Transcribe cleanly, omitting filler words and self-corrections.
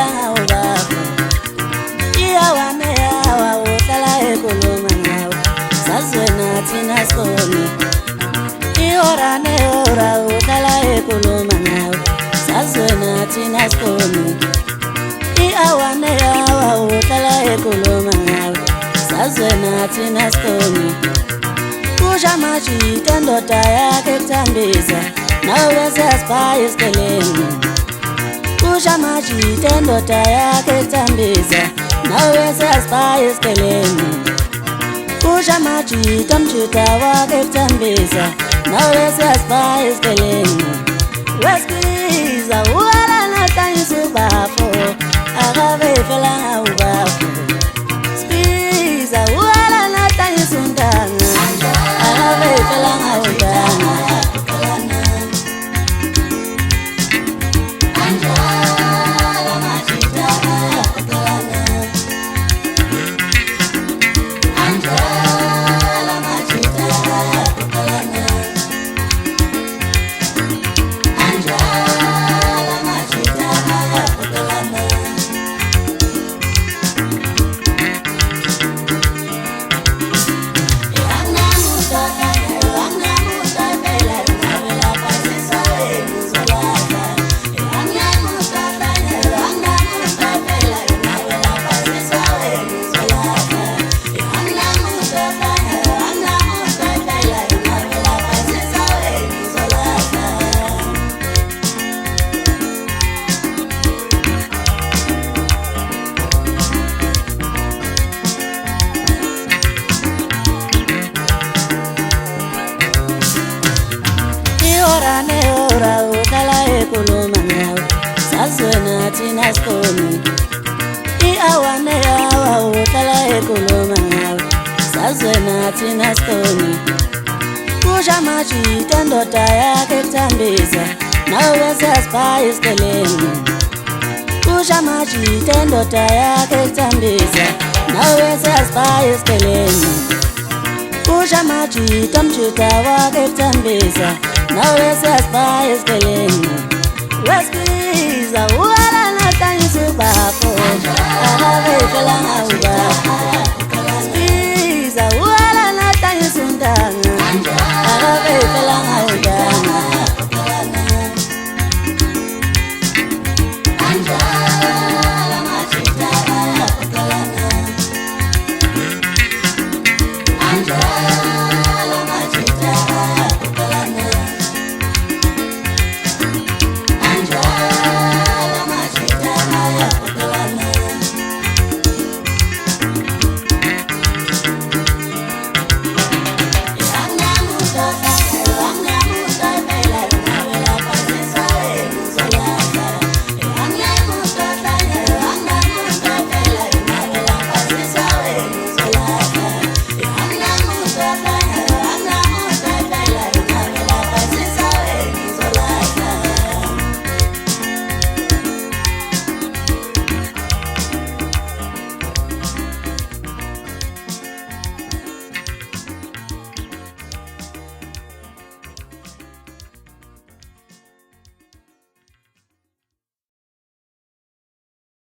fela ngawubaba iyawane yawa uhlala ekhuluma ngawe sazwena thina sone ihora nehora uhlala ekhuluma ngawe sazwena thina sone iyawane yawa uhlala ekhuluma ngawe sazwena thina sone kusha majita ndoda yakhe kuthambisa nawe siyasiphaya isikeleni kusha majita ndoda yakhe kuthambisa nawe siyasiphaya isikeleni kusha majita mjuda wakhe kuthambisa nawe siyasiphaya isikeleni wesikiza uhala nahlanyisa ubafo akabe fela ngawubafo sikiza uhala nahlanyisa untanga akabe fela ngawuntanga ihora nehora uhlala ekhuluma ngawe sazwena thina sone iawane yawa uhlala ekhuluma ngawe sazwena thina sone kusha majita ndoda yakhe kuthambisa nawe siyasiphaya isikeleni kusha majita ndoda yakhe kuthambisa nawe siyasiphaya isikeleni kusha majita mjuda wakhe kuthambisa nawe siyasiphaya isikeleni wesikiza uhala nahlanyisa ubafo akabe fela ngawubafo